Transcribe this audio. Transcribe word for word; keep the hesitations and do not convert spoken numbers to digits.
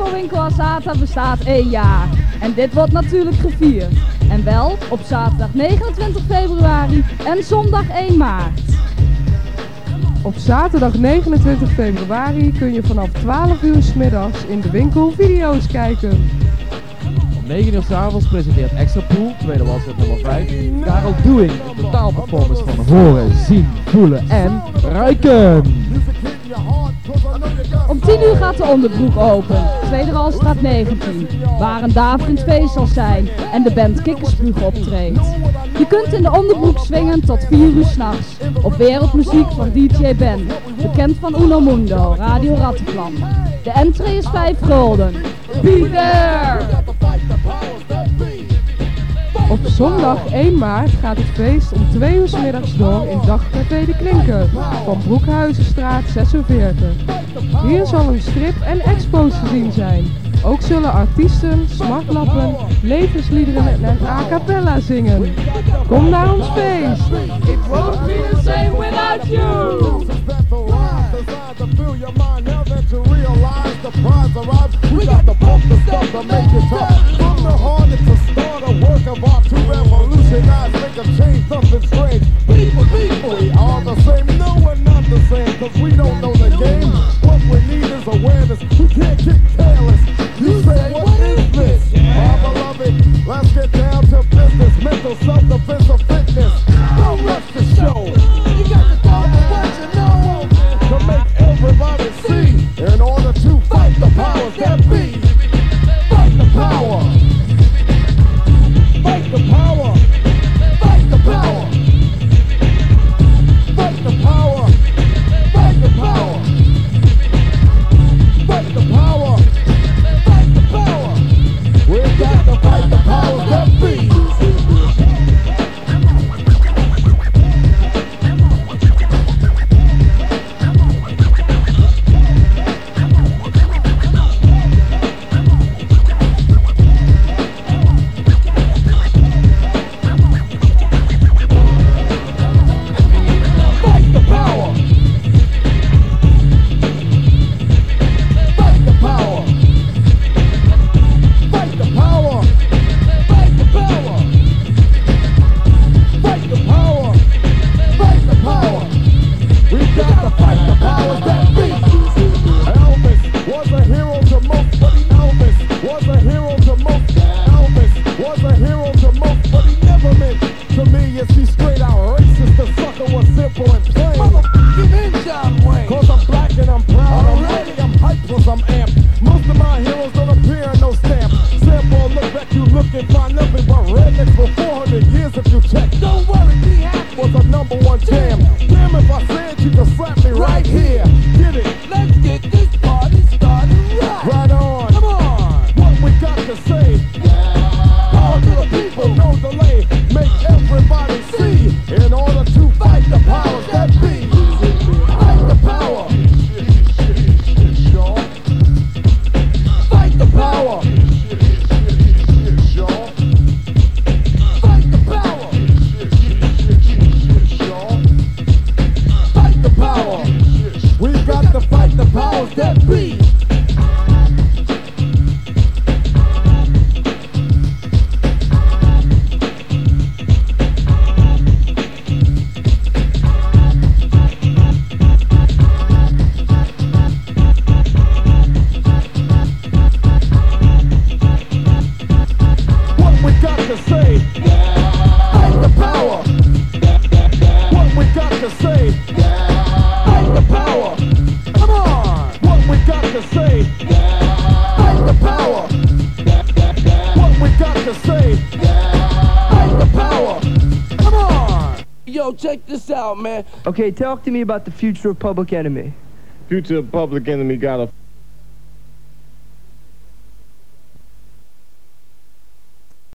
Winkel Asata bestaat één jaar. En dit wordt natuurlijk gevierd. En wel op zaterdag negenentwintig februari en zondag één maart. Op zaterdag negenentwintig februari kun je vanaf twaalf uur 's middags in de winkel video's kijken. Om negen uur 's avonds presenteert Extra Pool, tweede wedstrijd nummer vijf, Karel Doing een totaalperformance van horen, zien, voelen en ruiken. Om tien uur gaat de onderbroek open, Tweede Randstraat negentien, waar een daverend feest zal zijn en de band Kikkersbuug optreedt. Je kunt in de onderbroek swingen tot vier uur 's nachts, op wereldmuziek van D J Ben, bekend van Uno Mundo, Radio Rattenplan. De entree is vijf gulden. Be there! Op zondag één maart gaat het feest om twee uur 's middags door in Dagcafé de Klinker van Broekhuizenstraat zesenveertig. Hier zal een strip en expo's te zien zijn. Ook zullen artiesten, smartlappen, levensliederen en a cappella zingen. Kom naar ons feest! It won't be the same without you! We got the pump, the stuff to make it tough. From the heart, it's a start, a work of art to revolutionize, make a change, something strange. People, people, we are the same. No, we're not the same, cause we don't know the game. What we need is awareness. We can't get careless. You say, what is this? My beloved, let's get down to business. Mental self-defense of fitness. Don't rush the show. You got to talk about what you know. To make everybody see. In order to fight the powers that be. Fight the power. Fight the power. Fight the power. Fight the power. Fight the power. Fight the power. Fight the power. We've got to fight the powers that be. Check this out, man. Okay, talk to me about the future of Public Enemy. Future of Public Enemy got a